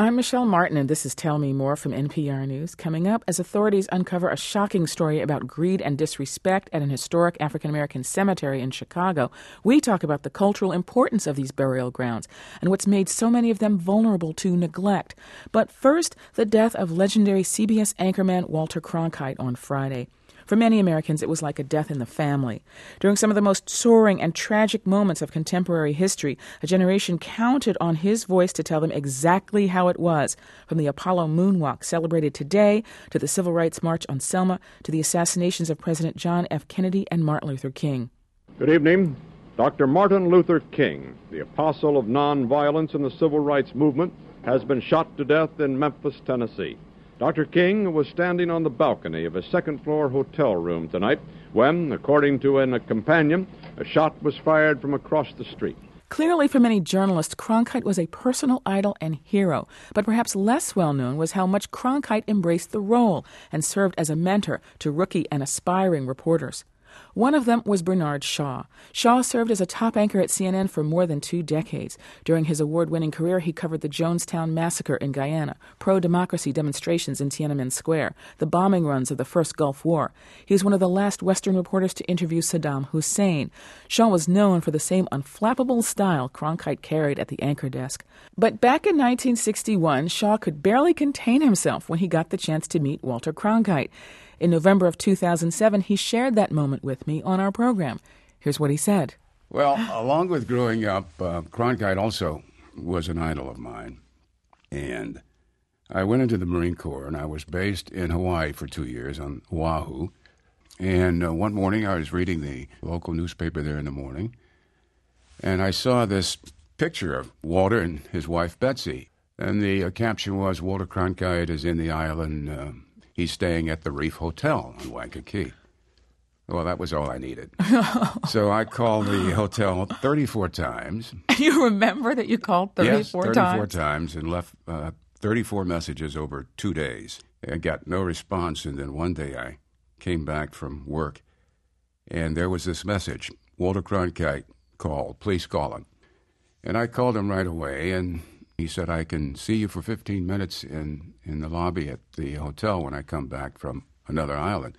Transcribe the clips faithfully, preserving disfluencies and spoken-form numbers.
I'm Michelle Martin, and this is Tell Me More from N P R News. Coming up, as authorities uncover a shocking story about greed and disrespect at an historic African-American cemetery in Chicago, we talk about the cultural importance of these burial grounds and what's made so many of them vulnerable to neglect. But first, the death of legendary C B S anchorman Walter Cronkite on Friday. For many Americans, it was like a death in the family. During some of the most soaring and tragic moments of contemporary history, a generation counted on his voice to tell them exactly how it was, from the Apollo moonwalk celebrated today to the Civil Rights March on Selma to the assassinations of President John F. Kennedy and Martin Luther King. Good evening. Doctor Martin Luther King, the apostle of nonviolence in the civil rights movement, has been shot to death in Memphis, Tennessee. Doctor King was standing on the balcony of a second-floor hotel room tonight when, according to an, a companion, a shot was fired from across the street. Clearly, for many journalists, Cronkite was a personal idol and hero, but perhaps less well-known was how much Cronkite embraced the role and served as a mentor to rookie and aspiring reporters. One of them was Bernard Shaw. Shaw served as a top anchor at C N N for more than two decades. During his award-winning career, he covered the Jonestown Massacre in Guyana, pro-democracy demonstrations in Tiananmen Square, the bombing runs of the first Gulf War. He was one of the last Western reporters to interview Saddam Hussein. Shaw was known for the same unflappable style Cronkite carried at the anchor desk. But back in nineteen sixty-one, Shaw could barely contain himself when he got the chance to meet Walter Cronkite. In November of two thousand seven, he shared that moment with me on our program. Here's what he said. Well, along with growing up, uh, Cronkite also was an idol of mine. And I went into the Marine Corps, and I was based in Hawaii for two years on Oahu. And uh, one morning, I was reading the local newspaper there in the morning, and I saw this picture of Walter and his wife, Betsy. And the uh, caption was, Walter Cronkite is in the island. Uh, he's staying at the Reef Hotel on Waikiki. Well, that was all I needed. So I called the hotel thirty-four times. You remember that you called thirty-four yes, thirty-four times? thirty-four times and left uh, thirty-four messages over two days. I got no response, and then one day I came back from work, and there was this message, Walter Cronkite called, please call him. And I called him right away, and he said, I can see you for fifteen minutes in, in the lobby at the hotel when I come back from another island.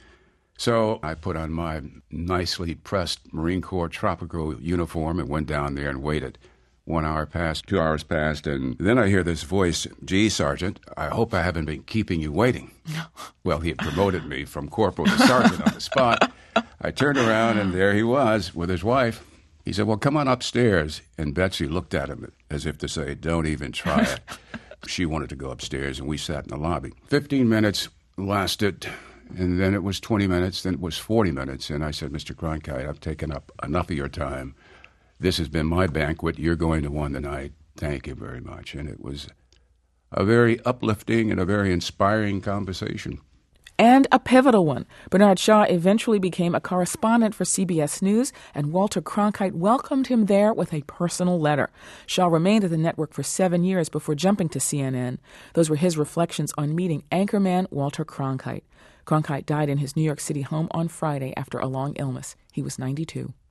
So I put on my nicely pressed Marine Corps tropical uniform and went down there and waited. One hour passed, two hours passed, and then I hear this voice, gee, Sergeant, I hope I haven't been keeping you waiting. Well, he had promoted me from corporal to sergeant on the spot. I turned around, and there he was with his wife. He said, well, come on upstairs. And Betsy looked at him as if to say, don't even try it. She wanted to go upstairs, and we sat in the lobby. Fifteen minutes lasted. And then it was twenty minutes, then it was forty minutes. And I said, Mister Cronkite, I've taken up enough of your time. This has been my banquet. You're going to one tonight. Thank you very much. And it was a very uplifting and a very inspiring conversation. And a pivotal one. Bernard Shaw eventually became a correspondent for C B S News, and Walter Cronkite welcomed him there with a personal letter. Shaw remained at the network for seven years before jumping to C N N. Those were his reflections on meeting anchorman Walter Cronkite. Cronkite died in his New York City home on Friday after a long illness. He was ninety-two.